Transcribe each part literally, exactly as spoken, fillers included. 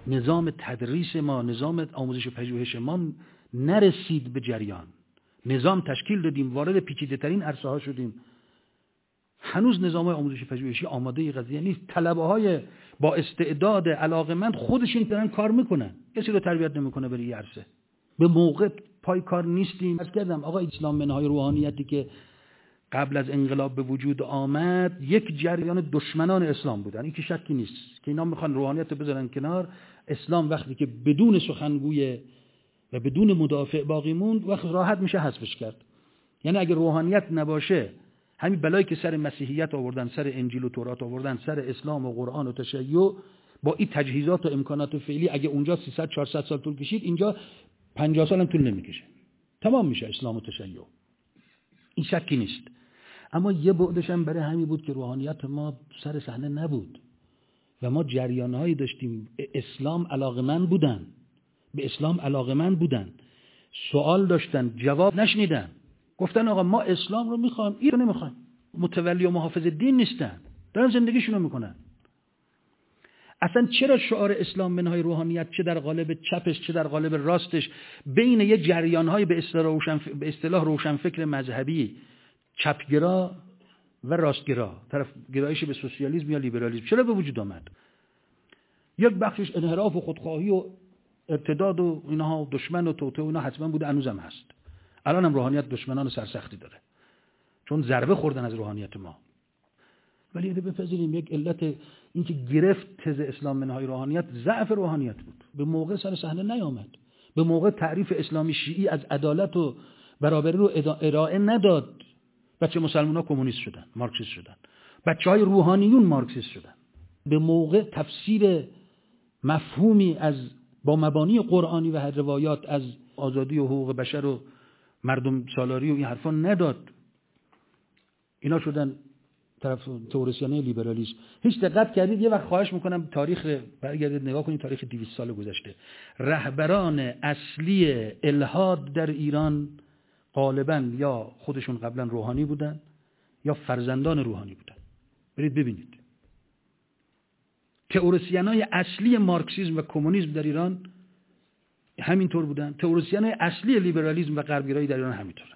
نظام تدریس ما، نظام آموزش و پژوهش ما نرسید به جریان. نظام تشکیل دادیم، وارد پیچیده ترین عرصه ها شدیم، هنوز نظام آموزش و پژوهشی آماده ای قضیه نیست. طلبه های با استعداد علاقمند خودشون دارن کار میکنن، کسی رو تربیت نمیکنه بره این عرصه. به موقع پای کار نیستیم. از کردم آقا اسلام منهای روحانیتی که قبل از انقلاب به وجود آمد یک جریان دشمنان اسلام بودن، این که شکی نیست که اینا میخوان روحانیت رو بذارن کنار. اسلام وقتی که بدون سخنگوی و بدون مدافع باقی موند، وقت راحت میشه حذفش کرد. یعنی اگه روحانیت نباشه، همین بلایی که سر مسیحیت آوردن، سر انجیل و تورات آوردن، سر اسلام و قرآن و تشیع، با این تجهیزات و امکانات فعلی اگه اونجا سیصد چهارصد سال طول کشید، اینجا پنجاه سال هم طول نمیکشه، تمام میشه اسلام و تشیع. این شکی نیست. اما یه بعدش هم برای همین بود که روحانیت ما سر صحنه نبود و ما جریانهایی داشتیم. اسلام علاقمند بودن، به اسلام علاقمند بودن، سوال داشتن، جواب نشنیدن، گفتن آقا ما اسلام رو میخوایم، این رو نمیخوایم. متولی و محافظ دین نیستن، دارن زندگیشون رو میکنن. اصلا چرا شعار اسلام منهای روحانیت، چه در قالب چپش چه در قالب راستش، بین یه جریانهای به اصطلاح روشن به اصطلاح روشنفکر مذهبی، چپگرا و راستگرا، طرف گرایش به سوسیالیسم یا لیبرالیسم، چرا به وجود آمد؟ یک بخشش انحراف و خودخواهی و ارتداد و اینها، دشمن و توطئه و اینا حتما بوده، هنوزم هست. الان هم روحانیت دشمنان سرسختی داره، چون ضربه خوردن از روحانیت ما. ولی اینو بپذیریم یک علت این که گرفت تز اسلام منهای روحانیت، ضعف روحانیت بود. به موقع سر صحنه نیامد، به موقع تعریف اسلامی شیعی از عدالت و برابری رو ارائه نداد. بچه مسلمان‌ها کمونیست شدن، مارکسیست شدن، بچه‌های روحانیون مارکسیست شدن. به موقع تفسیر مفهومی از با مبانی قرآنی و روایات از آزادی و حقوق بشر و مردم سالاری و این حرفا نداد. اینا شدن طرف تئوریسینای لیبرالیسم. هیچ دقت کردید؟ یه وقت خواهش میکنم تاریخ برگردید نگاه کنید، تاریخ دویست سال گذشته. رهبران اصلی الحاد در ایران غالبا یا خودشون قبلا روحانی بودن یا فرزندان روحانی بودن. برید ببینید. تئوریسینای اصلی مارکسیسم و کمونیسم در ایران همینطور بودن. تئوریسینای اصلی لیبرالیسم و غربگرایی در ایران همینطور.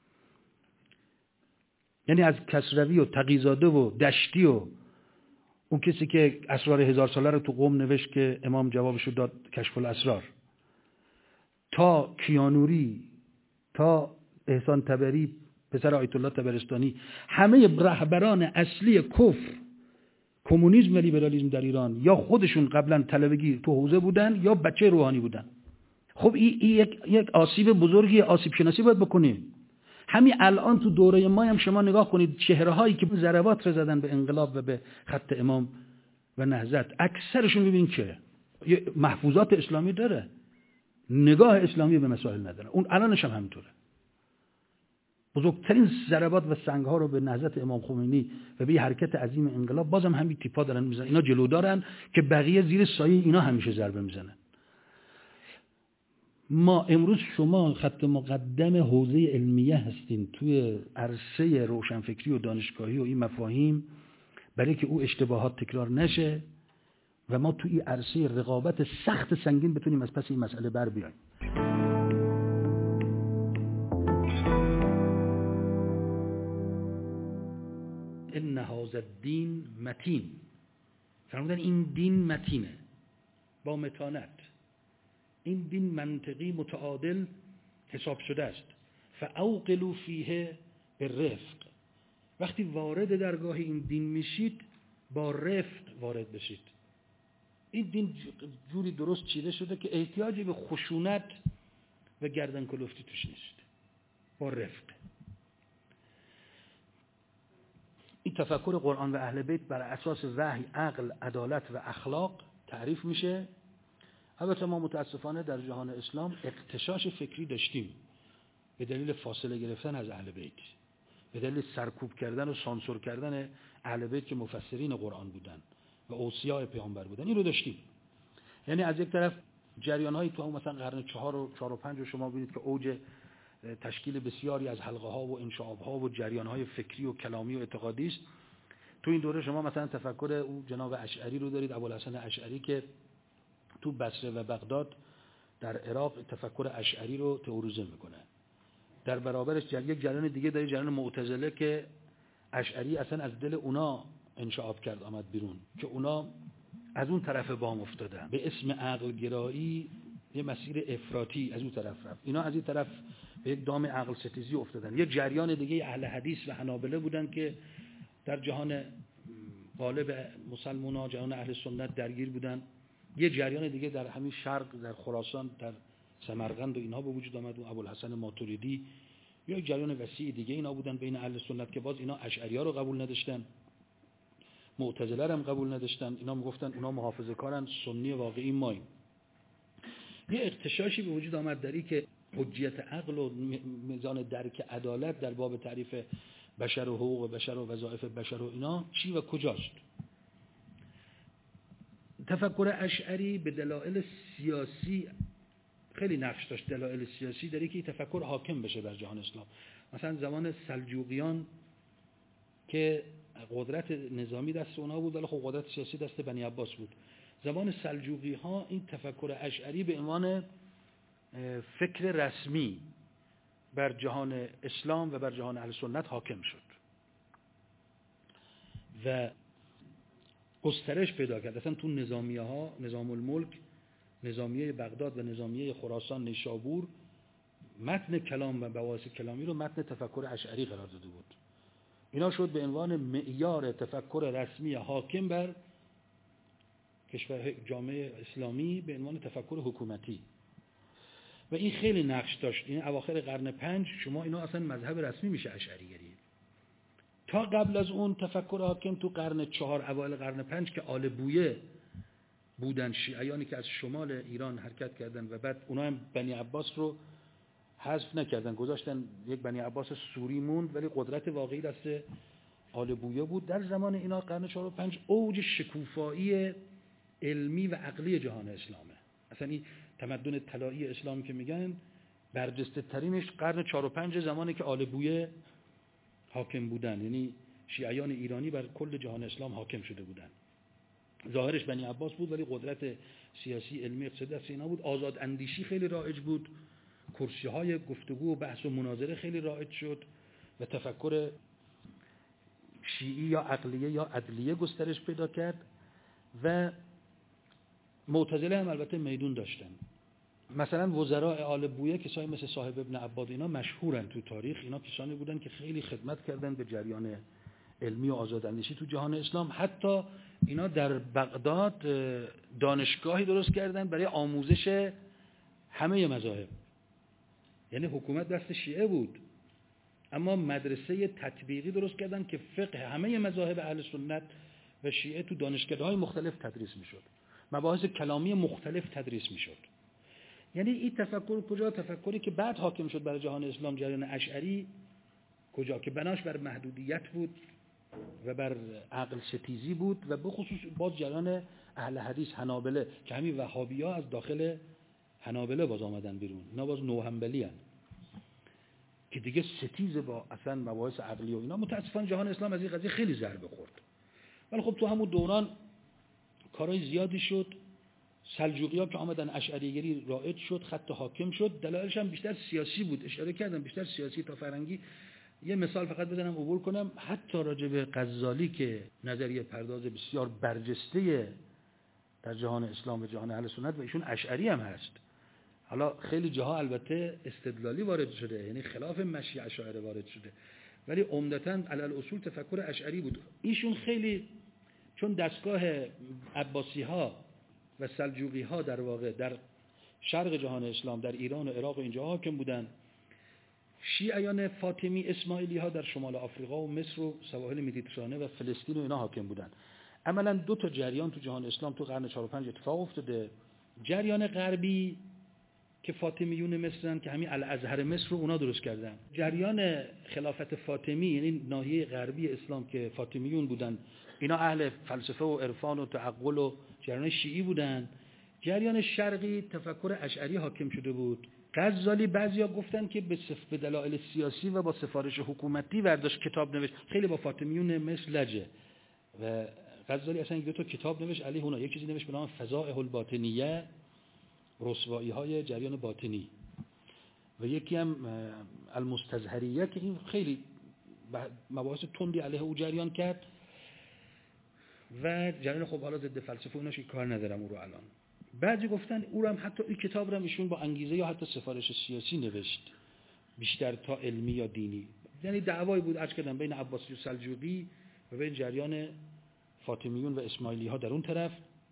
یعنی از کسروی و تقی‌زاده و دشتی و اون کسی که اسرار هزار ساله رو تو قم نوشت که امام جوابشو داد، کشف الاسرار، تا کیانوری، تا احسان تبری پسر آیت الله طبرستانی، همه رهبران اصلی کفر، کمونیسم و لیبرالیسم در ایران یا خودشون قبلا طلبگی تو حوزه بودن یا بچه روحانی بودن. خب این یک یک آسیب بزرگی، آسیب شناسی باید بکنیم. همین الان تو دوره ما هم شما نگاه کنید، چهره هایی که ضربات رو زدن به انقلاب و به خط امام و نهضت، اکثرشون ببینید که محفوظات اسلامی داره، نگاه اسلامی به مسائل نداره. اون الانش هم همینطوره. بزرگترین ضربات و سنگ ها رو به نهضت امام خمینی و به حرکت عظیم انقلاب بازم همین تیپا دارن میزنن. اینا جلو دارن که بقیه زیر سایه اینا همیشه ضربه میزنن. ما امروز شما خط مقدم حوزه علمیه هستین توی عرصه روشنفکری و دانشگاهی و این مفاهیم، برای که او اشتباهات تکرار نشه و ما توی عرصه رقابت سخت سنگین بتونیم از پس این مسئله بر بیاییم. ان هذا الدین متین، فرمودن این دین متینه، با متانت. این دین منطقی متعادل حساب شده است. فاوقلوا فیه بالرفق. وقتی وارد درگاه این دین میشید با رفق وارد بشید. این دین جوری درست چیده شده که احتیاجی به خشونت و گردن کلفتی توش نیست. با رفق. این تفکر قرآن و اهل بیت بر اساس وحی، عقل، عدالت و اخلاق تعریف میشه. البته ما متاسفانه در جهان اسلام اغتشاش فکری داشتیم به دلیل فاصله گرفتن از اهل بیت، به دلیل سرکوب کردن و سانسور کردن اهل بیت که مفسرین قرآن بودن و اوصیاء پیامبر بودن. این رو داشتیم. یعنی از یک طرف جریان‌هایی تو مثلا قرن چهار و چهار و پنج رو شما ببینید که اوج تشکیل بسیاری از حلقه‌ها و انشعاب‌ها و جریان‌های فکری و کلامی و اعتقادی است. تو این دوره شما مثلا تفکر او جناب اشعری رو دارید، ابوالحسن اشعری، که تو بصره و بغداد در عراق تفکر اشعری رو تئوریزه میکنه. در برابرش یک جریان دیگه داره، جریان معتزله که اشعری اصلا از دل اونا انشعاب کرد آمد بیرون، که اونا از اون طرف بام افتادن، به اسم عقل گرایی یه مسیر افراطی از اون طرف رفت، اینا از این طرف به یک دام عقل ستیزی افتادن. یه جریان دیگه اهل حدیث و حنابله بودن که در جهان غالب مسلمان‌ها، جهان اهل سنت درگیر بودن. یه جریان دیگه در همین شرق، در خراسان، در سمرقند و اینها به وجود آمد، و ابوالحسن ماتوریدی. یا یک جریان وسیع دیگه اینا بودن بین اهل سنت که باز اینا اشعری‌ها رو قبول نداشتن، معتزله رو هم قبول نداشتن. اینا میگفتن اونا محافظه‌کارن، سنی واقعی ماییم. یه اغتشاشی به وجود آمد دری که حجیت عقل و میزان درک عدالت در باب تعریف بشر و حقوق بشر و وظایف بشر و اینا چی و کجاست. تفکر اشعری به دلایل سیاسی خیلی نقش داشت، دلایل سیاسی داره که تفکر حاکم بشه بر جهان اسلام. مثلا زمان سلجوقیان که قدرت نظامی دست اونا بود، ولی خب قدرت سیاسی دست بنی عباس بود. زمان سلجوقی ها این تفکر اشعری به عنوان فکر رسمی بر جهان اسلام و بر جهان اهل سنت حاکم شد و گسترش پیدا کرد. اصلا تو نظامیه ها، نظام الملک، نظامیه بغداد و نظامیه خراسان، نیشابور، متن کلام و بواعث کلامی رو متن تفکر اشعری قرار داده بود. اینا شد به عنوان معیار تفکر رسمی حاکم بر کشور جامعه اسلامی به عنوان تفکر حکومتی، و این خیلی نقش داشت. این اواخر قرن پنج شما اینا اصلا مذهب رسمی میشه اشعریگری. تا قبل از اون تفکر حاکم تو قرن چهار، اوایل قرن پنج که آل بویه بودن، شیعیانی که از شمال ایران حرکت کردن و بعد اونا هم بنی عباس رو حذف نکردن، گذاشتن یک بنی عباس سوری موند، ولی قدرت واقعی دست آل بویه بود. در زمان اینا قرن چهار و پنج اوج شکوفایی علمی و عقلی جهان اسلامه. اصلا این تمدن طلایی اسلام که میگن برجسته ترینش قرن چهار و پنج، زمانی که آل بویه حاکم بودن، یعنی شیعیان ایرانی بر کل جهان اسلام حاکم شده بودن. ظاهرش بنی عباس بود ولی قدرت سیاسی، علمی، اقتصادی دست اینا بود. آزاد اندیشی خیلی رایج بود، کرسی های گفتگو و بحث و مناظره خیلی رایج شد و تفکر شیعی یا عقلیه یا عدلیه گسترش پیدا کرد و معتزله هم البته میدون داشتن. مثلا وزراء آل بویه کسایی مثل صاحب ابن عباد اینا مشهورن تو تاریخ. اینا کسانی بودن که خیلی خدمت کردن به جریان علمی و آزاداندیشی تو جهان اسلام. حتی اینا در بغداد دانشگاهی درست کردن برای آموزش همه مذاهب. یعنی حکومت دست شیعه بود اما مدرسه تطبیقی درست کردن که فقه همه مذاهب اهل سنت و شیعه تو دانشگاه‌های مختلف تدریس میشد، مباحث کلامی مختلف تدریس میشد. یعنی این تفکر کجا؟ تفکری که بعد حاکم شد بر جهان اسلام، جریان اشعری، کجا که بناش بر محدودیت بود و بر عقل ستیزی بود و به خصوص باز جریان اهل حدیث حنابله که همین وهابی‌ها از داخل حنابله باز آمدن بیرون. اینا باز نوحنبلی هستند که دیگه ستیز با اصلا مباحث عقلی و اینا. متاسفانه جهان اسلام از این قضیه خیلی ضربه خورد. ولی خب تو همون دوران کارهای زیادی شد. سلجوقی‌ها که آمدن اشعریگری رایج شد، خط حاکم شد. دلایلش هم بیشتر سیاسی بود، اشاره کردم بیشتر سیاسی تا فرنگی. یه مثال فقط بزنم عبور کنم. حتی راجع به غزالی که نظریه پرداز بسیار برجسته در جهان اسلام و جهان اهل سنت و ایشون اشعری هم هست. حالا خیلی جاها البته استدلالی وارد شده، یعنی خلاف مشی اشاعره وارد شده، ولی عمدتاً علی الاصول تفکر اشعری بود. ایشون خیلی چون دستگاه عباسی ها و سلجوقی ها در واقع در شرق جهان اسلام، در ایران و عراق و اینجا حاکم بودن، شیعیان فاطمی اسماعیلی ها در شمال آفریقا و مصر و سواحل مدیترانه و فلسطین و اینا حاکم بودن. عملاً دو تا جریان تو جهان اسلام تو قرن چهار و پنج اتفاق افتاده. جریان غربی که فاطمیون مصرن که همین الازهر مصر رو اونا درست کردن. جریان خلافت فاطمی یعنی ناحیه غربی اسلام که فاطمیون بودن، اینا اهل فلسفه و عرفان و تعقل و جریان شیعی بودن. جریان شرقی تفکر اشعری حاکم شده بود. غزالی بعضیا گفتن که به صف به دلایل سیاسی و با سفارش حکومتی برداشت کتاب نوشت، خیلی با فاطمیون مصر لجه و غزالی اصلا یک دو تا کتاب نوشت علیه اونا. یک چیزی نوشت به نام فضائح الباطنیه، رسوایی‌های جریان باطنی، و یکی هم المستظهریه که این خیلی مباحث تندی علیه او جریان کرد و جریان خب حالا ضد فلسفه اوناش کار ندارم او رو الان. بعضی گفتن او رو هم حتی این کتاب رو هم ایشون با انگیزه یا حتی سفارش سیاسی نوشت، بیشتر تا علمی یا دینی. یعنی دعوایی بود عرض کردم بین عباسی و سلجوقی و بین جریان فاطمیون و اسماعیلی ها در اون طرف.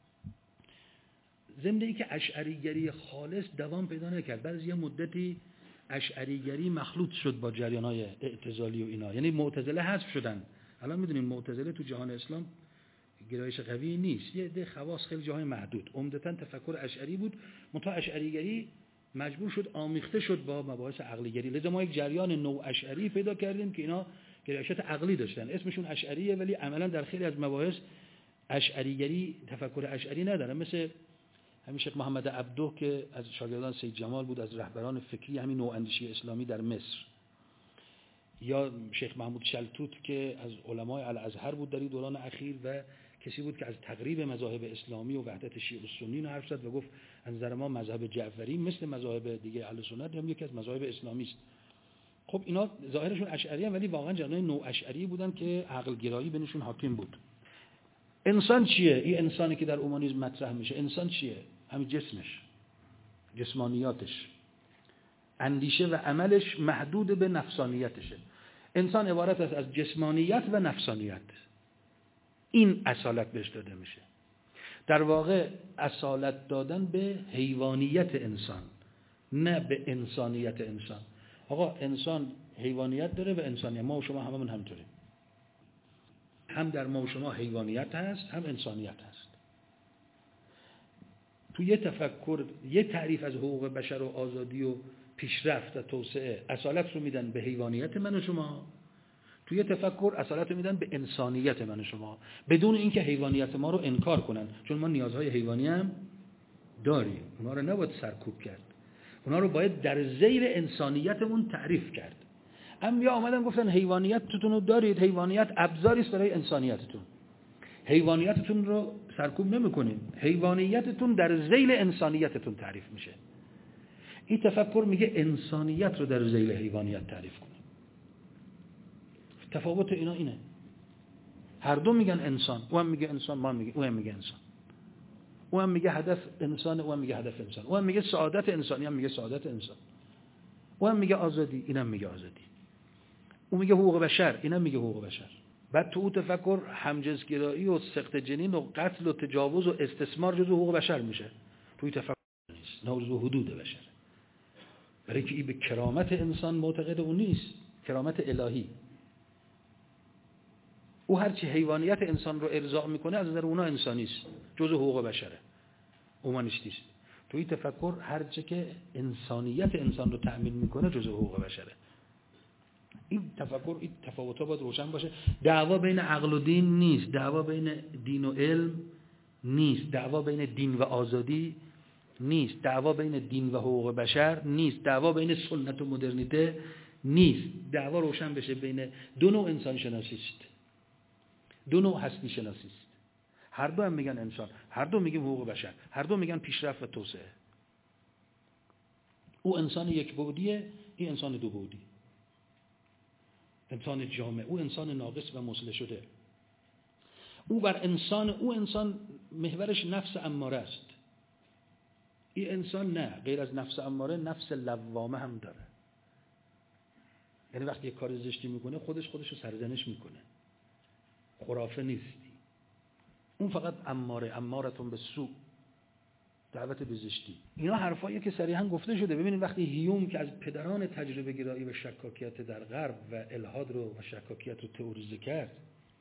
ضمن اینکه اشعریگری خالص دوام پیدا نکرد، بعد از یه مدتی اشعریگری مخلوط شد با جریان‌های اعتزالی و اینا، یعنی معتزله حذف شدن. الان میدونین معتزله تو جهان اسلام گرایش قوی نیست، یه ده خواص خیلی جاهای محدود، عمدتاً تفکر اشعری بود، منتها اشعریگری مجبور شد آمیخته شد با مباحث عقلیگری. لذا ما یک جریان نو اشعری پیدا کردیم که اینا گرایشات عقلی داشتن، اسمشون اشعریه ولی عملاً در خیلی از مباحث اشعریگری تفکر اشعری ندارن. مثل همین شیخ محمد عبده که از شاگردان سید جمال بود، از رهبران فکری همین نواندیشی اسلامی در مصر، یا شیخ محمود شلتوت که از علمای الازهر بود در این دوران اخیر و کسی بود که از تقریب مذاهب اسلامی و وحدت شیعه و سنی حرف زد و گفت از نظر ما مذهب جعفری مثل مذاهب دیگه اهل سنت هم یکی از مذاهب اسلامی است. خب اینا ظاهرشون اشعری هم ولی واقعا جریان نو اشعری بودن که عقل گرایی بینشون حاکم بود. انسان چیه؟ این انسانی که در اومانیسم مطرح میشه انسان چیه؟ همین جسمش، جسمانیاتش، اندیشه و عملش محدود به نفسانیتشه. انسان عبارت است از جسمانیت و نفسانیت. این اصالت بهش داده میشه. در واقع اصالت دادن به حیوانیت انسان، نه به انسانیت انسان. آقا انسان حیوانیت داره و انسانیت، ما و شما هممون همینطوریم. هم در ما و شما حیوانیت هست هم انسانیت هست. تو یه تفکر، یه تعریف از حقوق بشر و آزادی و پیشرفت و توسعه اصالت رو میدن به حیوانیت من و شما، تو یه تفکر اصالت رو میدن به انسانیت من و شما، بدون اینکه حیوانیت ما رو انکار کنن، چون ما نیازهای حیوانی هم داریم، اونا رو نباید سرکوب کرد، اونا رو باید در ذیل انسانیتمون تعریف کرد. انبیا آمدن گفتن حیوانیتتون رو دارید، حیوانیت ابزاری است برای انسانیتتون، حیوانیتتون رو سرکوب نمی‌کنیم، حیوانیتتون در ذیل انسانیتتون تعریف میشه. این تفکر میگه انسانیت رو در ذیل حیوانیت تعریف کنیم. تفاوت اینا اینه، هر دو میگن انسان، او هم میگه انسان، ما هم میگه او هم میگه انسان، او هم میگه هدف انسان، او هم میگه هدف انسان، او هم میگه سعادت انسانی، هم میگه سعادت انسان، او هم میگه آزادی، اینم میگه آزادی، او میگه حقوق بشر، اینم میگه حقوق بشر. بعد تو اون تفکر همجنسگرایی و سقط جنین و قتل و تجاوز و استثمار جزو حقوق بشر میشه، توی تفکر نیست، نه جزو حدود بشر، برای که این به کرامت انسان معتقد اون نیست، کرامت الهی. او هرچی حیوانیت انسان رو ارضا میکنه از نظر اونا انسانی است، جزء حقوق بشره، اومانیستی است. تو این تفکر هرچی که انسانیت انسان رو تأمین میکنه جزء حقوق بشره. این تفکر، این تفاوت‌ها باید روشن باشه. دعوا بین عقل و دین نیست، دعوا بین دین و علم نیست، دعوا بین دین و آزادی نیست، دعوا بین دین و حقوق بشر نیست، دعوا بین سنت و مدرنیته نیست. دعوا روشن بشه بین دو نوع انسان شناسی است، دو نوع هستی شناسی است. هر دو هم میگن انسان، هر دو میگن حقوق بشر، هر دو میگن پیشرفت و توسعه. او انسان یک بعدیه، این انسان دو بعدی، انسان جامع، او انسان ناقص و مصلح شده. او بر انسان، او انسان محورش نفس اماره است. این انسان نه، غیر از نفس اماره نفس لوامه هم داره. یعنی وقتی یک کار زشتی میکنه خودش خودش رو سرزنش میکنه، خرافه نیستی. اون فقط اماره، امارتون به سو، دعوت به زشتی. اینا حرفاییه که صریحا گفته شده. ببینید وقتی هیوم که از پدران تجربه گرایی و شکاکیت در غرب و الحاد رو و شکاکیت رو تئوریزه کرد،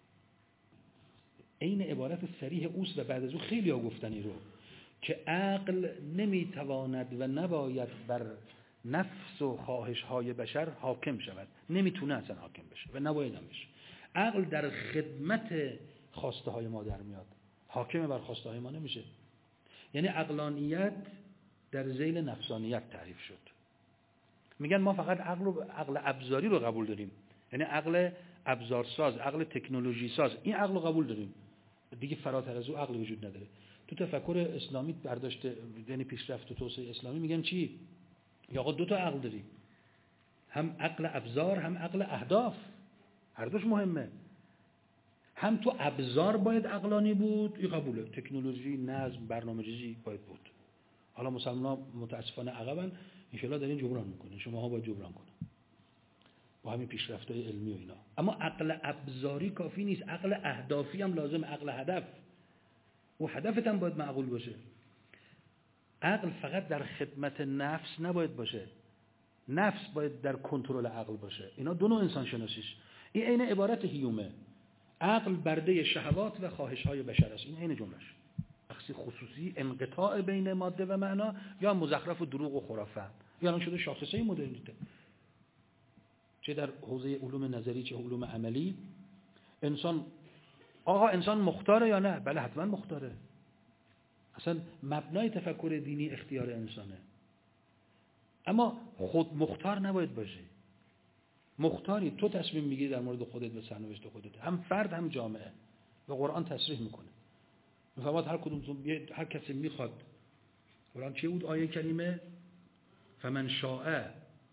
این عبارت صریح اوست و بعد از اون خیلی ها گفتنی رو که عقل نمیتواند و نباید بر نفس و خواهش های بشر حاکم شود، نمیتونه اصلا حاکم بشه و نباید هم بشه. عقل در خدمت خواسته های ما در میاد، حاکم بر خواسته های ما نمیشه. یعنی عقلانیت در ذیل نفسانیت تعریف شد. میگن ما فقط عقل رو، عقل ابزاری رو قبول داریم، یعنی عقل ابزارساز، عقل تکنولوژی ساز، این عقل رو قبول داریم. دیگه فراتر از او عقل وجود نداره. تو تفکر اسلامی برداشت یعنی پیشرفت و توسعه اسلامی میگن چی؟ یا آقا دو تا عقل داری، هم عقل ابزار هم عقل اهداف، هر دوش مهمه. هم تو ابزار باید عقلانی بود، این قبوله، تکنولوژی، نظم، برنامه‌ریزی باید بود. حالا مسلمان‌ها متاسفانه عقبن، ان شاءالله دارین جبران میکنین، شماها باید جبران کنین با همین پیشرفت‌های علمی و اینا. اما عقل ابزاری کافی نیست، عقل اهدافی هم لازم، عقل هدف. و هدفت هم باید معقول باشه. عقل فقط در خدمت نفس نباید باشه، نفس باید در کنترل عقل باشه. اینا دو نوع انسان شناسیش. این عین عبارت هیومه، عقل برده شهوات و خواهش‌های بشر است. این عین جمله‌اش. شخصی خصوصی، انقطاع بین ماده و معنا، یا مزخرف و دروغ و خرافه، یا الان شده شاخصه مدرنیته. چه در حوزه علوم نظری چه علوم عملی. انسان، آقا انسان مختاره یا نه؟ بله حتما مختاره. اصلا مبنای تفکر دینی اختیار انسانه. اما خود مختار نباید باشه. مختاری تو تصمیم میگیری در مورد خودت و سرنوشت خودت، هم فرد هم جامعه. و قرآن تصریح میکنه، میفرماد هر کدومتون، هر کسی میخواد، قرآن چه بود آیه کریمه؟ فمن شاء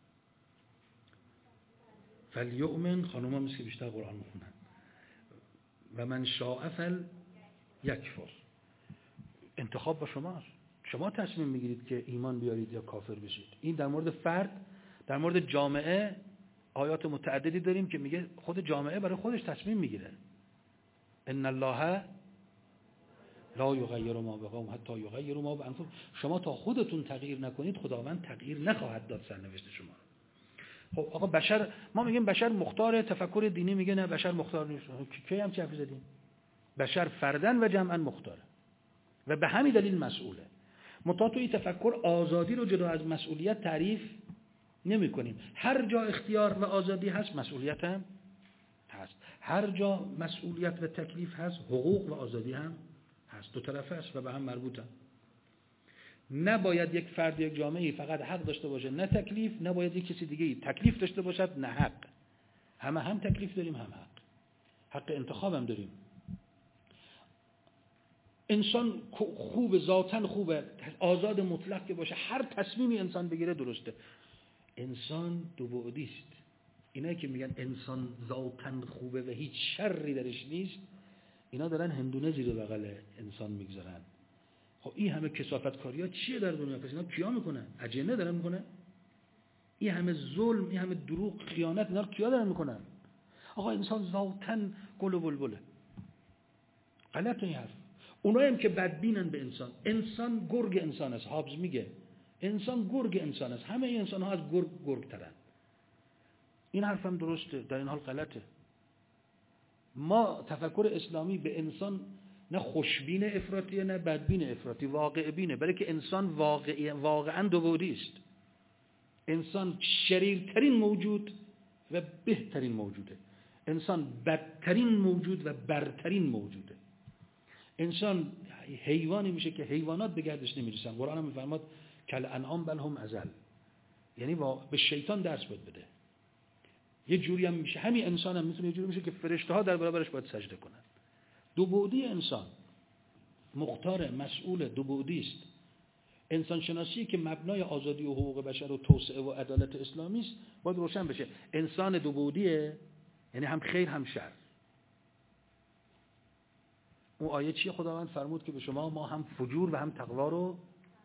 فلیؤمن. خانوما مثل که بیشتر قرآن میخونن. و من شاء فل یکفر. انتخاب با شماست، شما تصمیم میگیرید که ایمان بیارید یا کافر بشید. این در مورد فرد. در مورد جامعه آیات متعددی داریم که میگه خود جامعه برای خودش تصمیم میگیره. ان الله لا یغیر ما بقوم حتی یغیروا ما بانفسهم. شما تا خودتون تغییر نکنید خداوند تغییر نخواهد داد سرنوشت شما. خب آقا بشر، ما میگیم بشر مختاره، تفکر دینی میگه نه بشر مختار نیست. کی هم چه حرفی زدیم؟ بشر فردن و جمعا مختاره و به همین دلیل مسئوله. متا تو این تفکر آزادی رو جدا از مسئولیت تعریف نمی کنیم. هر جا اختیار و آزادی هست مسئولیت هم هست، هر جا مسئولیت و تکلیف هست حقوق و آزادی هم هست، دو طرفه است و به هم مربوطن. نباید یک فرد یک جامعه فقط حق داشته باشه نه تکلیف، نباید یک کسی دیگه تکلیف داشته باشد نه حق. همه هم تکلیف داریم هم حق، حق انتخاب هم داریم. انسان خوب، ذاتاً خوبه، آزاد مطلق که باشه، هر تصمیمی انسان بگیره درسته. انسان دو بعدی است. اینایی که میگن انسان ذاتاً خوبه و هیچ شری درش نیست، اینا دارن هندونه زیر بغل انسان میگذارن. خب این همه کثافتکاری‌ها چیه در دنیا؟ پس اینا کیا میکنن؟ اجنه دارن میکنن؟ این همه ظلم، این همه دروغ، خیانت، اینا رو کیا دارن میکنن؟ آقا انسان ذاتاً گل و بلبله. غلط این حرف. اونایی هم که بدبینن به انسان، انسان گرگ انسان است. هابز میگه انسان گرگ انسان است، همه این انسان ها از گرگ گرگ ترن. این حرف هم درسته، در این حال غلطه. ما تفکر اسلامی به انسان نه خوشبین افراطیه نه بدبین افراطی، واقع بینه. برای که انسان واقعی واقعا دو بعدی است. انسان شریرترین موجود و بهترین موجوده. انسان بدترین موجود و برترین موجوده. انسان حیوانی میشه که حیوانات به گردش نمیرسن. قرآن هم میفرماد کل انعام بل هم اضل، یعنی به شیطان درس باید بده. یه جوری هم میشه، همین انسان هم میتونه یه جوری میشه که فرشته ها در برابرش باید سجده کنن. دو بعدی انسان، مختار، مسئول، دو بعدی است. انسان شناسی که مبنای آزادی و حقوق بشر و توسعه و عدالت اسلامی است باید روشن بشه. انسان دو بعدیه، یعنی هم خیر هم شر. اون آیه چیه؟ خداوند فرمود که به شما ما هم فجور و هم تقوا رو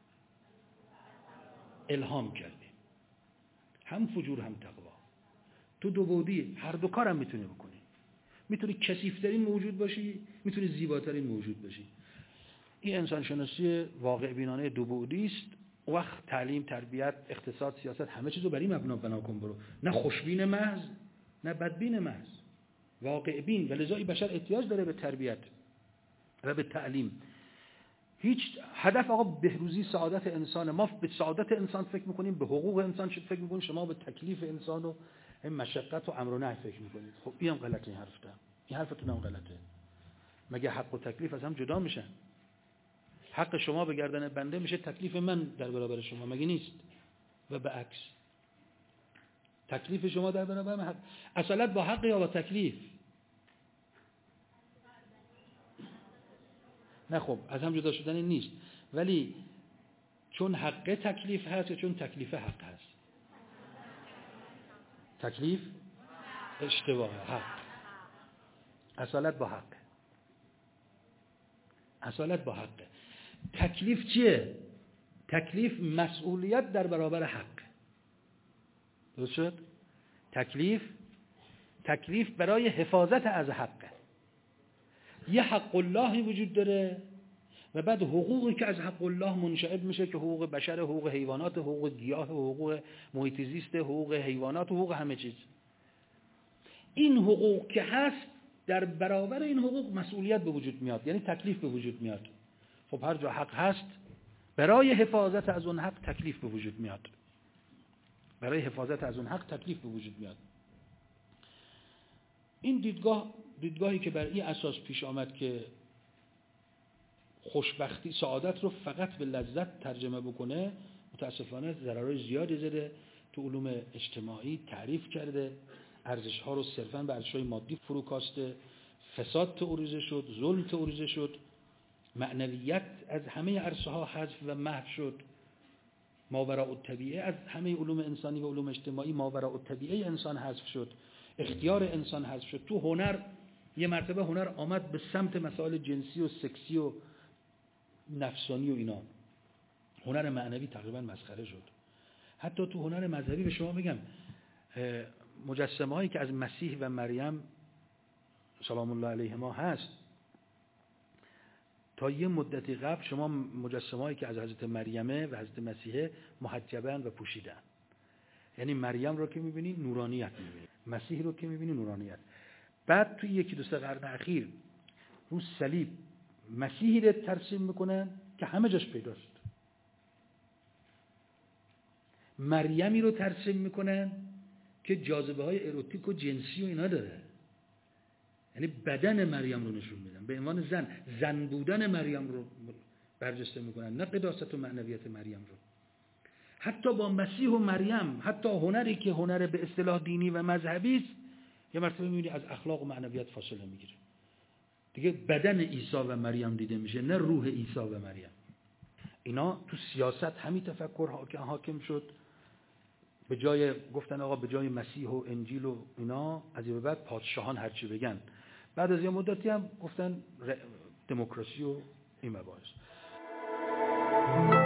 الهام کردیم. هم فجور هم تقوا. تو دو بعدی هر دو کارم میتونی بکنی. میتونی کثیف‌ترین موجود باشی، میتونی زیباترین موجود باشی. این انسان شناسی واقع بینانه دو بعدی است. وقت تعلیم، تربیت، اقتصاد، سیاست، همه چیزو بر این مبنا بنا کن برو. نه خوشبین محض نه بدبین محض، واقع بین. و لذا بشر احتیاج داره به تربیت و به تعلیم. هیچ هدف آقا بهروزی سعادت انسان. ما به سعادت انسان فکر میکنیم، به حقوق انسان فکر میکنیم، شما به تکلیف انسان و مشقت و امر و نهی فکر میکنید. خب اینم غلطه. این حرف ده. این حرفتون هم غلطه. مگه حق و تکلیف از هم جدا میشن؟ حق شما به گردن بنده میشه تکلیف من در برابر شما، مگه نیست؟ و به عکس. تکلیف شما در برابر من حق. اصالت با حق یا با تکلیف؟ نه خب از هم جدا شدن نیست، ولی چون حق تکلیف هست یا چون تکلیف حق هست؟ تکلیف اشتباه، حق. اصالت با حق، اصالت با حق. تکلیف چیه؟ تکلیف مسئولیت در برابر حق. درست شد؟ تکلیف تکلیف برای حفاظت از حق. یه حق اللهی وجود داره و بعد حقوقی که از حق الله منشعب میشه که حقوق بشر، حقوق حیوانات، حقوق گیاه، حقوق محیط زیست، حقوق حیوانات، حقوق همه چیز. این حقوق که هست در برابر این حقوق مسئولیت به وجود میاد، یعنی تکلیف به وجود میاد. خب هر جا حق هست برای حفاظت از اون حق تکلیف به وجود میاد. برای حفاظت از اون حق تکلیف به وجود میاد. این دیدگاه دیدگاهی که بر این اساس پیش آمد که خوشبختی، سعادت رو فقط به لذت ترجمه بکنه، متاسفانه ضررهای زیادی زده. تو علوم اجتماعی تعریف کرده، ارزش‌ها رو صرفاً به ارزش‌های مادی فروکاسته، فساد تئوریزه شد، ظلم تئوریزه شد، معنویت از همه عرصه‌ها حذف و محو شد، ماوراء الطبیعه از همه علوم انسانی و علوم اجتماعی ماوراء الطبیعه انسان حذف شد، اختیار انسان حذف شد. تو هنر یه مرتبه هنر آمد به سمت مسائل جنسی و سکسی و نفسانی و اینا، هنر معنوی تقریبا مسخره شد. حتی تو هنر مذهبی به شما بگم مجسمه هایی که از مسیح و مریم سلام الله علیهما هست، تا یه مدتی قبل شما مجسمه هایی که از حضرت مریمه و حضرت مسیحه محجبن و پوشیدن، یعنی مریم رو که میبینی نورانیت میبینی، مسیح رو که میبینی نورانیت. بعد توی یکی دو سه قرن اخیر رو صلیب مسیحی رو ترسیم میکنن که همه جاش پیداست، مریمی رو ترسیم میکنن که جاذبه های اروتیک و جنسی و اینا داره، یعنی بدن مریم رو نشون میدن به عنوان زن، زن بودن مریم رو برجسته میکنن، نه قداست و معنویت مریم رو. حتی با مسیح و مریم، حتی هنری که هنر به اصطلاح دینی و مذهبی است، یه مرتبه میبینی از اخلاق و معنویت فاصله میگیره. دیگه بدن عیسی و مریم دیده میشه، نه روح عیسی و مریم. اینا تو سیاست همین تفکر حاکم شد. به جای گفتن آقا به جای مسیح و انجیل و اینا از این به بعد پادشاهان هرچی بگن. بعد از یه مدتی هم گفتن دموکراسی و این مباحث.